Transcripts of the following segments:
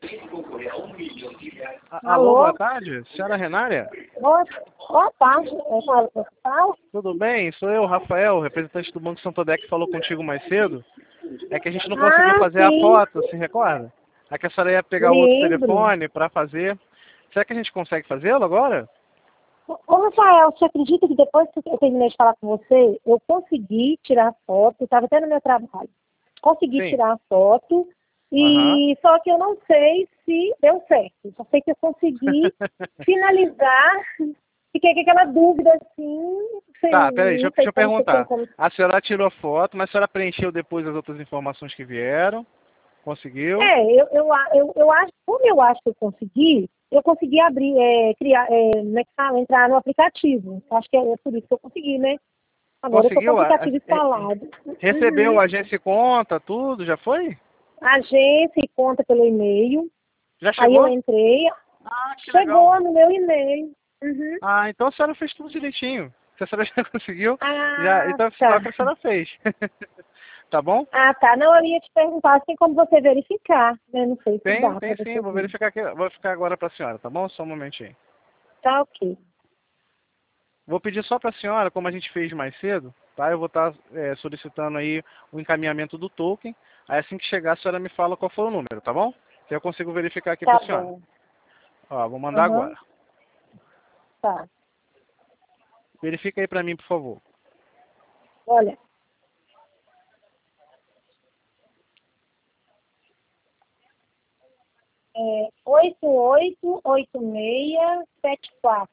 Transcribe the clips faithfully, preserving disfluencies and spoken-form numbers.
A- Alô, boa tarde, senhora Renária? Boa, boa tarde, eu falo, eu falo. Tudo bem? Sou eu, Rafael, representante do Banco Santander, que falou contigo mais cedo. É que a gente não conseguiu Ah, fazer a sim, foto, se recorda? É que a senhora ia pegar outro lembro. telefone para fazer. Será que a gente consegue fazê-lo agora? Ô, Rafael, você acredita que depois que eu terminei de falar com você, eu consegui tirar a foto, estava até no meu trabalho. Consegui Sim. tirar a foto, Aham. e só que eu não sei se deu certo. Só sei que eu consegui finalizar. Fiquei com aquela dúvida assim, sem, Tá, peraí, deixa, não eu- sei deixa eu como você tem perguntar. como. A senhora tirou foto, mas a senhora preencheu depois as outras informações que vieram? Conseguiu? É, eu, eu, a- eu, eu acho, como eu acho que eu consegui, eu consegui abrir, é, criar, é, como é que fala? Entrar no aplicativo. Acho que é, é por isso que eu consegui, né? Agora eu tô com o Conseguiu? A- a- aplicativo é- instalado. recebeu Uhum. a agência e conta, tudo? Já foi? Agência e conta pelo e-mail. Já Aí eu chegou? entrei, Ah, que legal. chegou no meu e-mail. Uhum. Ah, então a senhora fez tudo direitinho. Se a senhora já conseguiu, já, Ah, então é sinal tá. que a senhora fez. Tá bom? Ah, tá. Não, eu ia te perguntar se tem como você verificar, né? Não sei se Tem, dá tem pra sim. você Vou ver. verificar aqui. Vou ficar agora para a senhora, tá bom? Só um momentinho. Tá ok. Vou pedir só para a senhora, como a gente fez mais cedo, tá? Eu vou estar é, solicitando aí o encaminhamento do token. Aí assim que chegar, a senhora me fala qual foi o número, tá bom? Que eu consigo verificar aqui para Tá a senhora. bom. Ó, vou mandar Aham, agora. tá. Verifica aí para mim, por favor. Olha, é oito oito oito seis sete quatro.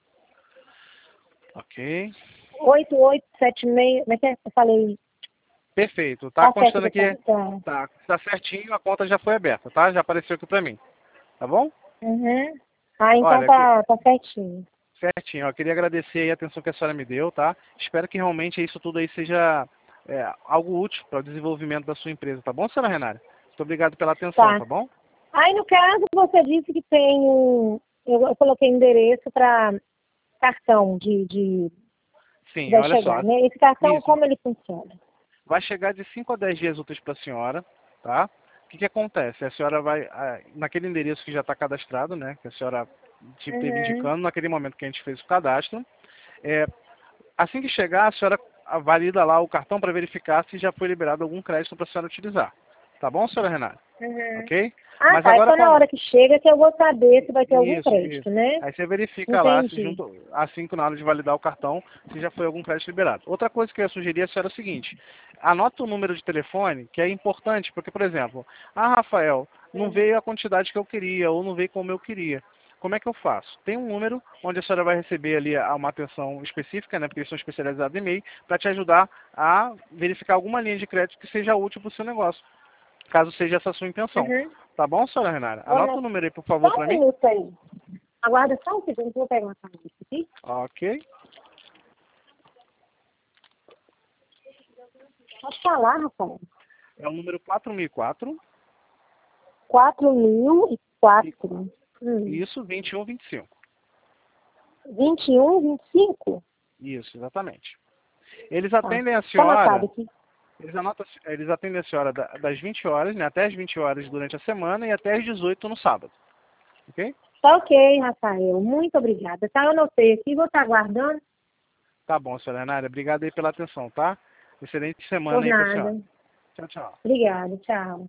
Ok. oito oito sete seis, como é que é? Eu falei, Perfeito. Tá tá certo constando que tá, aqui. tá. Tá, tá certinho, a conta já foi aberta, tá? Já apareceu aqui para mim. Tá bom? Uhum. Ah, então Olha, que, tá, tá certinho. certinho. Eu queria agradecer aí a atenção que a senhora me deu, tá? Espero que realmente isso tudo aí seja é, algo útil para o desenvolvimento da sua empresa, tá bom, senhora Renária? Muito obrigado pela atenção, Tá. tá bom? Aí, no caso, você disse que tem um, eu, eu coloquei endereço para cartão de, de, que Sim, vai olha só. chegar, né? Esse cartão, Isso. como ele funciona? Vai chegar de cinco a dez dias úteis para a senhora, tá? O que, que acontece? A senhora vai, ah, naquele endereço que já está cadastrado, né? Que a senhora te teve Uhum. indicando naquele momento que a gente fez o cadastro. É, assim que chegar, a senhora valida lá o cartão para verificar se já foi liberado algum crédito para a senhora utilizar. Tá bom, senhora Renata? Uhum. Ok? Ah, Mas tá. É agora só na quando... hora que chega que eu vou saber se vai ter algum Isso, crédito, isso. né? Aí você verifica lá, se Entendi. junto, assim que na hora de validar o cartão, se já foi algum crédito liberado. Outra coisa que eu ia sugerir a senhora é o seguinte, anota o número de telefone, que é importante, porque, por exemplo, ah, Rafael, não veio a quantidade que eu queria, ou não veio como eu queria. Como é que eu faço? Tem um número onde a senhora vai receber ali a- uma atenção específica, né, porque eles são especializados em e-mail, para te ajudar a verificar alguma linha de crédito que seja útil para o seu negócio, caso seja essa a sua intenção. Uhum. Tá bom, senhora Renata? Olha, Anota o número aí, por favor, só um para mim. minuto aí. Aguarda só um segundo que eu vou pegar uma caneta aqui. Ok. Pode falar, Rafael. É o número quatro mil e quatro. Quatro mil e E quatro. Hum. isso, vinte e um, vinte e cinco. vinte e um, vinte e cinco? Isso, exatamente. Eles Tá. atendem a Tá anotado senhora, aqui. eles, anotam, eles atendem a senhora da- das vinte horas, né, até as vinte horas durante a semana e até as dezoito no sábado. Ok? Tá ok, Rafael. Muito obrigada. Tá, eu anotei aqui. Vou estar aguardando. Tá bom, senhora Renária. Obrigado aí pela atenção, tá? Excelente Por semana aí pra senhora. nada. Tchau, tchau. Obrigada. Tchau.